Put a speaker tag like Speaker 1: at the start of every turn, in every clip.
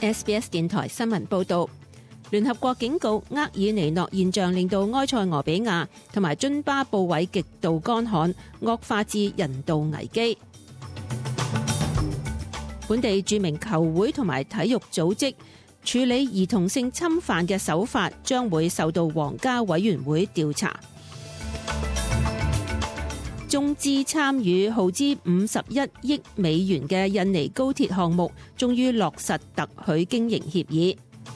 Speaker 1: SBS 電台新聞報導，聯合國警告厄爾尼諾現象令到埃塞俄比亞同埋津巴布韋極度乾旱，惡化至人道危機。本地著名球會同埋體育組織處理兒童性侵犯嘅手法將會受到皇家委員會調查。中資參與耗資51億美元嘅印尼高鐵項目，終於落實特許經營協議。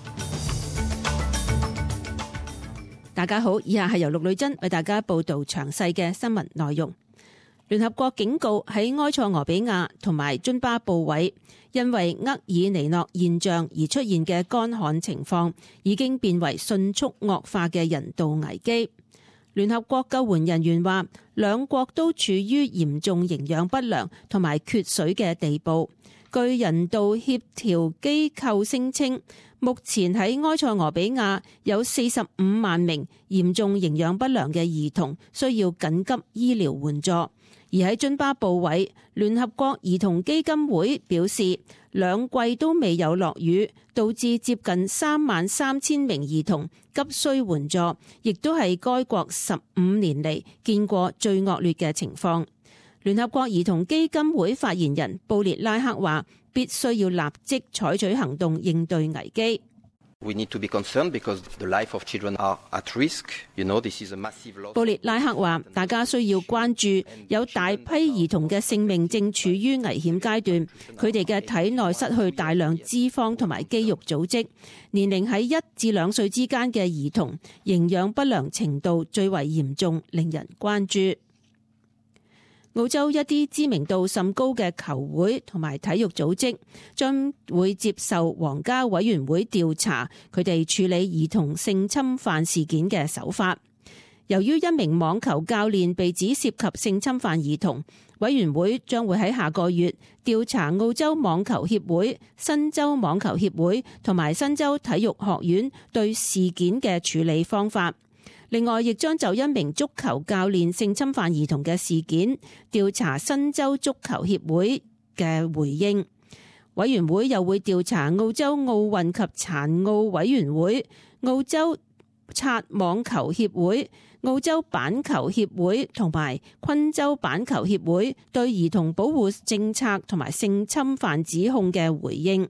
Speaker 1: 大家好，以下係由陸女珍為大家報道詳細嘅新聞內容。聯合國警告喺埃塞俄比亞同埋津巴布韋，因為厄爾尼諾現象而出現嘅乾旱情況，已經變為迅速惡化嘅人道危機。聯合國救援人員話，兩國都處於嚴重營養不良同埋缺水嘅地步。據人道協調機構聲稱，目前喺埃塞俄比亞有45萬名嚴重營養不良嘅兒童需要緊急醫療援助。而喺津巴布韋，聯合國兒童基金會表示，兩季都未有落雨，導致接近33000名兒童急需援助，亦都係該國15年嚟見過最惡劣嘅情況。聯合國兒童基金會發言人布列拉克話，必須要立即採取行動應對危機。
Speaker 2: We need to be concerned because the life of children are at risk. You know, this is a massive loss.
Speaker 1: 布列拉克話，大家需要關注有大批兒童嘅性命正處於危險階段，佢哋嘅體內失去大量脂肪同埋肌肉組織，年齡喺1至2歲之間嘅兒童營養不良程度最為嚴重，令人關注。澳洲一啲知名度甚高嘅球會同埋體育組織將會接受皇家委員會調查佢哋處理兒童性侵犯事件嘅手法。由於一名網球教練被指涉及性侵犯兒童，委員會將會喺下個月調查澳洲網球協會、新州網球協會同埋新州體育學院對事件嘅處理方法。另外，亦將就一名足球教練性侵犯兒童嘅事件調查新州足球協會嘅回應。委員會又會調查澳洲奧運及殘奧委員會、澳洲擦網球協會、澳洲板球協會同埋昆州板球協會對兒童保護政策同埋性侵犯指控嘅回應。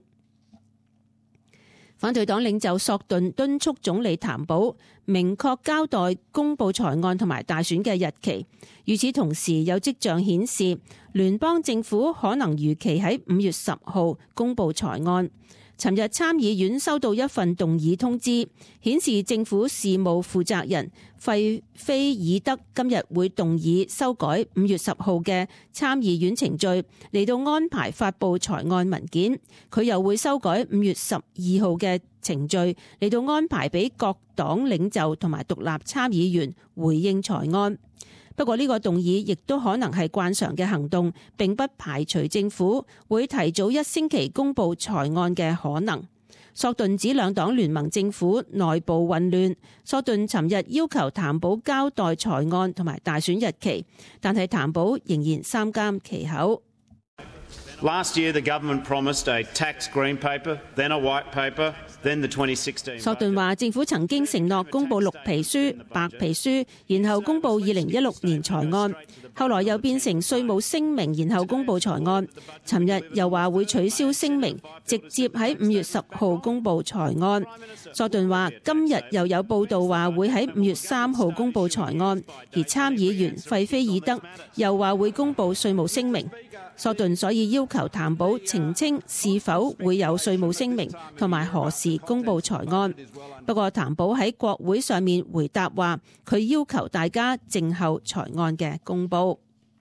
Speaker 1: 反對黨領袖索頓敦促總理譚寶明確交代公布財案同埋大選嘅日期。與此同時，有跡象顯示聯邦政府可能如期喺5月10號公布財案。尋日參議院收到一份動議通知，顯示政府事務負責人費菲爾德今日會動議修改5月10號嘅參議院程序，嚟到安排發布財案文件。佢又會修改5月12號嘅程序，嚟到安排俾各黨領袖同埋獨立參議員回應財案。不過呢個動議亦都可能係慣常嘅行動，並不排除政府會提早1星期公布財案嘅可能。索頓指兩黨聯盟政府內部混亂。索頓尋日要求譚寶交代財案同埋大選日期，但係譚寶仍然三緘其口。
Speaker 3: Last year, the government promised a tax green paper, then a white paper, then the 2016.
Speaker 1: 索頓話政府曾經承諾公布綠皮書、白皮書，然後公布2016年財案，後來又變成稅務聲明，然後公布財案。尋日又話會取消聲明，直接喺5月10號公布財案。索頓話今日又有報道話會喺5月3號公布財案，而參議員費菲爾德又話會公布稅務聲明。索頓所以要求譚寶澄清是否會有稅務聲明同埋何時公布財案。不過譚寶喺國會上面回答話，佢要求大家靜候財案嘅公布。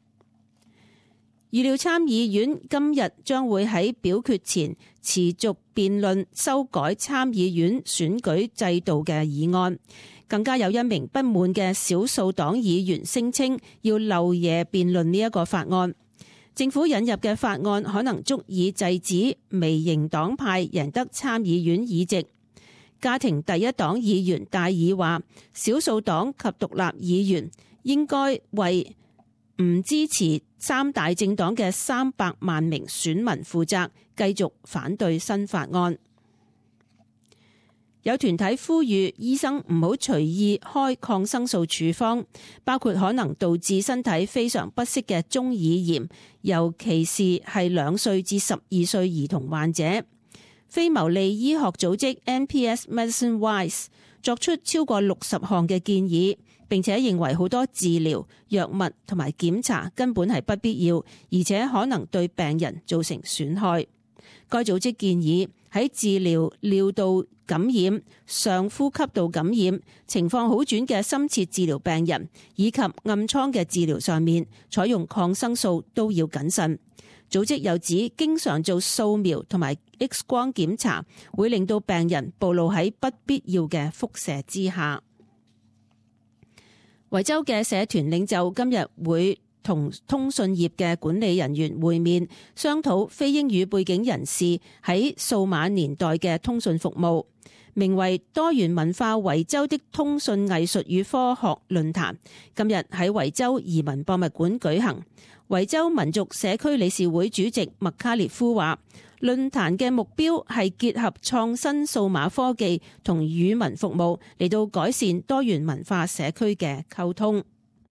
Speaker 1: 預料參議院今日將會喺表決前持續辯論修改參議院選舉制度嘅議案。更加有一名不滿嘅少數黨議員聲稱要漏夜辯論呢一個法案。政府引入嘅法案可能足以制止微型黨派贏得參議院議席。家庭第一黨議員戴爾話，少數黨及獨立議員應該為唔支持三大政黨嘅300萬名選民負責，繼續反對新法案。 有團體呼籲醫生唔好隨意開抗生素處方，包括可能導致身體非常不適嘅中耳炎，尤其是係2歲至12歲兒童患者。非牟利醫學組織 NPS Medicine Wise 作出超過60項嘅建議，並且認為好多治療、藥物同埋檢查根本係不必要，而且可能對病人造成損害。該組織建議喺治療尿道感染、上呼吸道感染、情況好轉嘅深切治療病人以及暗瘡嘅治療上面，採用抗生素都要謹慎。組織又指，經常做掃描同埋 X 光檢查會令到病人暴露喺不必要嘅輻射之下。維州嘅社團領袖今日會同通訊業嘅管理人員會面，商討非英語背景人士喺數碼年代嘅通訊服務。名為多元文化維州的通訊藝術與科學論壇今日喺維州移民博物館舉行。維州民族社區理事會主席麥卡列夫話，論壇嘅目標係結合創新數碼科技同語文服務嚟到改善多元文化社區嘅溝通。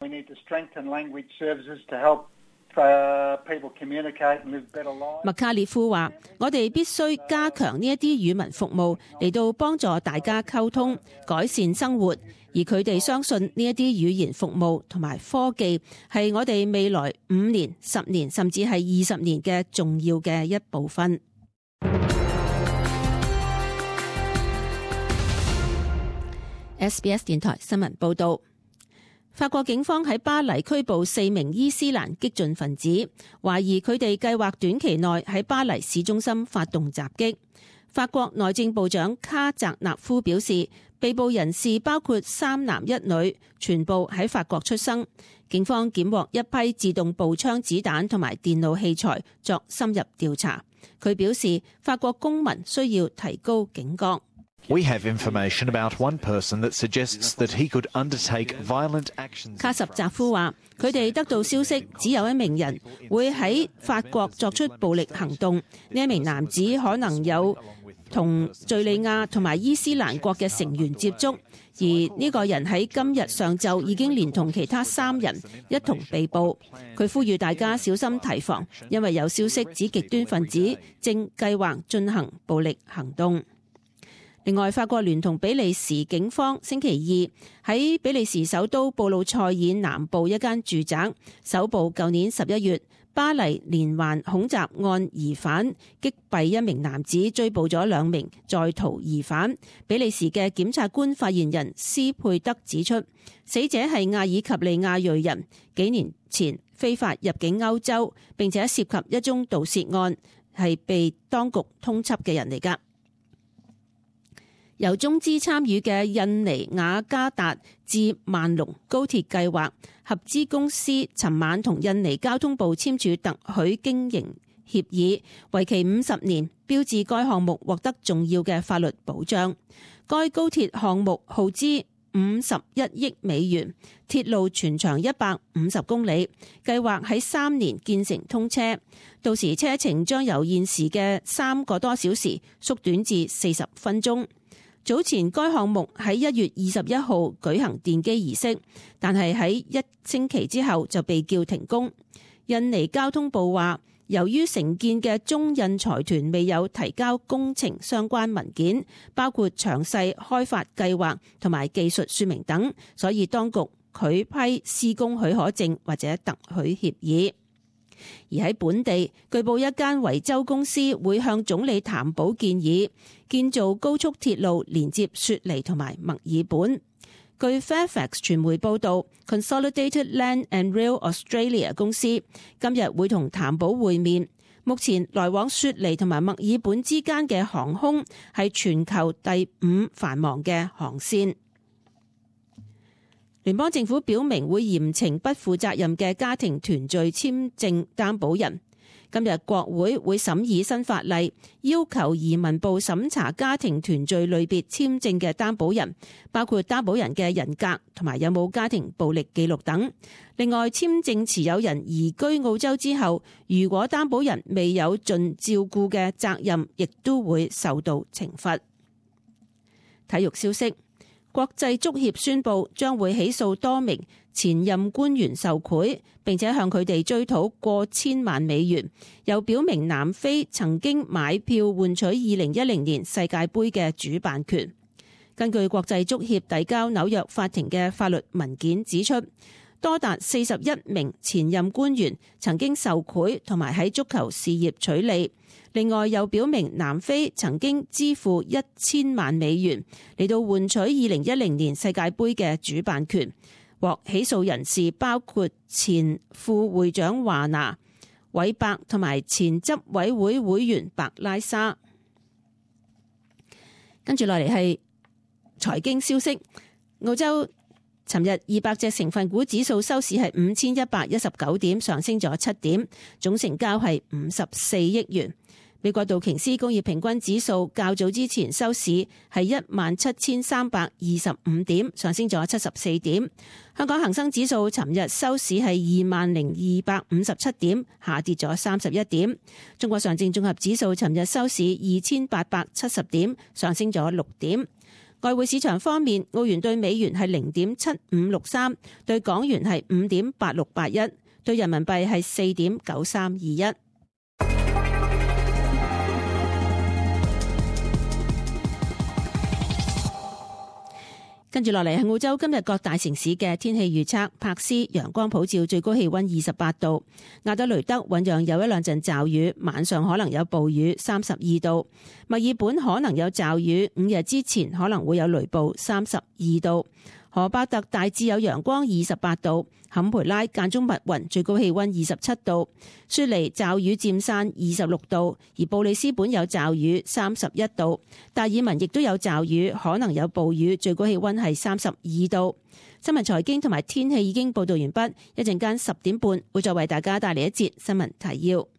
Speaker 1: 麥卡列夫話，我哋必須加強呢一啲語文服務嚟到幫助大家溝通、改善生活，而佢哋相信呢一啲語言服務同埋科技係我哋未來5年、10年甚至係20年嘅重要嘅一部分。SBS 電台新聞報道。法國警方喺巴黎拘捕4名伊斯蘭激進分子，懷疑佢哋計劃短期內喺巴黎市中心發動襲擊。法國內政部長卡澤納夫表示，被捕人士包括3男1女，全部喺法國出生。警方檢獲一批自動步槍子彈同埋電腦器材作深入調查。佢表示，法國公民需要提高警覺。
Speaker 4: We have information about one person that suggests that he could undertake violent actions.
Speaker 1: 卡什澤夫話，佢哋得到消息，只有一名人會喺法國作出暴力行動。呢一名男子可能有同敘利亞同埋伊斯蘭國嘅成員接觸，而呢個人喺今日上晝已經連同其他3人一同被捕。佢呼籲大家小心提防，因為有消息指極端分子正計劃進行暴力行動。另外，法國聯同比利時警方星期二喺比利時首都布魯塞爾南部一間住宅搜捕舊年11月巴黎連環恐襲案疑犯，擊斃一名男子，追捕咗2名在逃疑犯。比利時嘅檢察官發言人斯佩德指出，死者係阿爾及利亞裔人，幾年前非法入境歐洲，並且涉及一宗盜竊案，係被當局通緝嘅人嚟㗎。由中資參與嘅印尼雅加達至萬隆高鐵計劃合資公司尋晚同印尼交通部簽署特許經營協議，為期50年，標誌該項目獲得重要嘅法律保障。該高鐵項目耗資51億美元，鐵路全長150公里，計劃喺3年建成通車，到時車程將由現時嘅3個多小時縮短至40分鐘。早前該項目喺1月21號舉行奠基儀式，但係喺1星期之後就被叫停工。印尼交通部話，由於承建嘅中印財團未有提交工程相關文件，包括詳細開發計劃同埋技術說明等，所以當局拒批施工許可證或者特許協議。而喺本地，據報一間維州公司會向總理譚寶建議建造高速鐵路連接雪梨同埋墨爾本。據 Fairfax 傳媒報道， Consolidated Land and Rail Australia 公司今日會同譚寶會面。目前來往雪梨同埋墨爾本之間嘅航空係全球第5繁忙嘅航線。聯邦政府表明會嚴懲不負責任嘅家庭團聚簽證擔保人。今日國會會審議新法例，要求移民部審查家庭團聚類別簽證嘅擔保人，包括擔保人嘅人格同埋有冇家庭暴力記錄等。另外，簽證持有人移居澳洲之後，如果擔保人未有盡照顧嘅責任，亦都會受到懲罰。 體育消息，國際足協宣布將會起訴多名前任官員受賄，並且向佢哋追討過千萬美元，又表明南非曾經買票換取2010年世界盃嘅主辦權。根據國際足協遞交紐約法庭嘅法律文件指出，多達41名前任官員曾經受賄同埋喺足球事業取利。另外又表明南非曾經支付1000萬美元嚟到換取2010年世界盃嘅主辦權。獲起訴人士包括前副會長華拿、韋伯同埋前執委會會員白拉沙。跟住落嚟係財經消息，澳洲尋日200隻成分股指數收市係5119點，上升咗7點，總成交係54億元。美國道瓊斯工業平均指數較早之前收市係17325點，上升咗74點。香港恒生指數尋日收市係20257點，下跌咗31點。中國上證綜合指數尋日收市2870點，上升咗6點。外匯市場方面，澳元對美元係0.7563，對港元係5.8681，對人民幣係4.9321。跟住落嚟係澳洲今日各大城市嘅天氣預測。柏斯陽光普照，最高氣溫28度；亞德雷德醞釀有一兩陣驟雨，晚上可能有暴雨，32度；墨爾本可能有驟雨，5日之前可能會有雷暴，32度；荷伯特大致有陽光，28度；坎培拉間中密雲，最高氣溫27度；雪梨驟雨漸散，26度；而布里斯本有驟雨，31度；達爾文亦都有驟雨，可能有暴雨，最高氣溫係32度。新聞財經同埋天氣已經報道完畢，一陣間10點半會再為大家帶嚟一節新聞提要。